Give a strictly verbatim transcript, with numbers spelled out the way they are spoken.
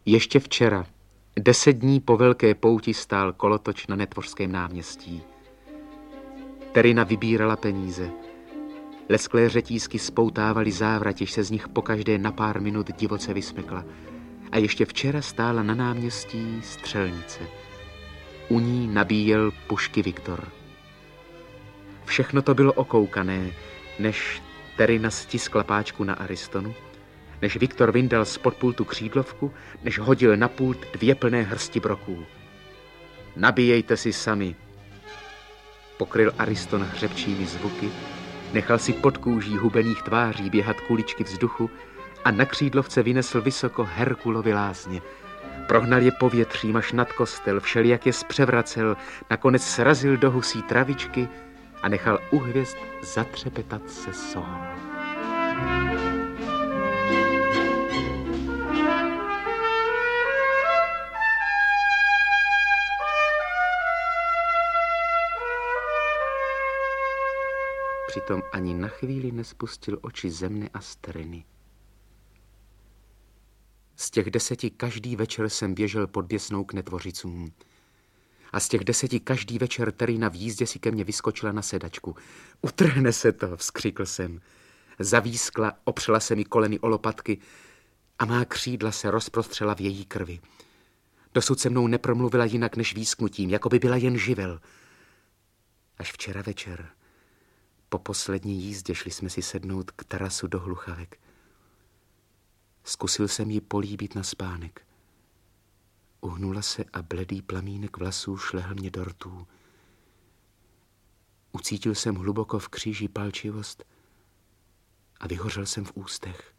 Ještě včera, deset dní po velké pouti, stál kolotoč na Netvořském náměstí. Terina vybírala peníze. Lesklé řetízky spoutávaly závratiž se z nich pokaždé na pár minut divoce vysmykla. A ještě včera stála na náměstí střelnice. U ní nabíjel pušky Viktor. Všechno to bylo okoukané, než Terina stiskla páčku na Aristonu, než Viktor vyndal spod pultu křídlovku, než hodil na pult dvě plné hrsti broků. Nabíjejte si sami. Pokryl Ariston hřebčími zvuky, nechal si pod kůží hubených tváří běhat kuličky vzduchu a na křídlovce vynesl vysoko Herkulovi lázně. Prohnal je povětřím až nad kostel, všelijak je zpřevracel, nakonec srazil do husí travičky a nechal u hvězd zatřepetat se sol. Přitom ani na chvíli nespustil oči ze mne a z Teriny. Z těch deseti každý večer jsem běžel pod Běsnou k Netvořicům. A z těch deseti každý večer Terina v jízdě si ke mně vyskočila na sedačku. Utrhne se to, vzkřikl jsem. Zavískla, opřela se mi koleny o lopatky a má křídla se rozprostřela v její krvi. Dosud se mnou nepromluvila jinak než výsknutím, jako by byla jen živel. Až včera večer, po poslední jízdě, šli jsme si sednout k terasu do Hluchavek. Zkusil jsem ji políbit na spánek. Uhnula se a bledý plamínek vlasů šlehl mě do rtů. Ucítil jsem hluboko v kříži palčivost a vyhořel jsem v ústech.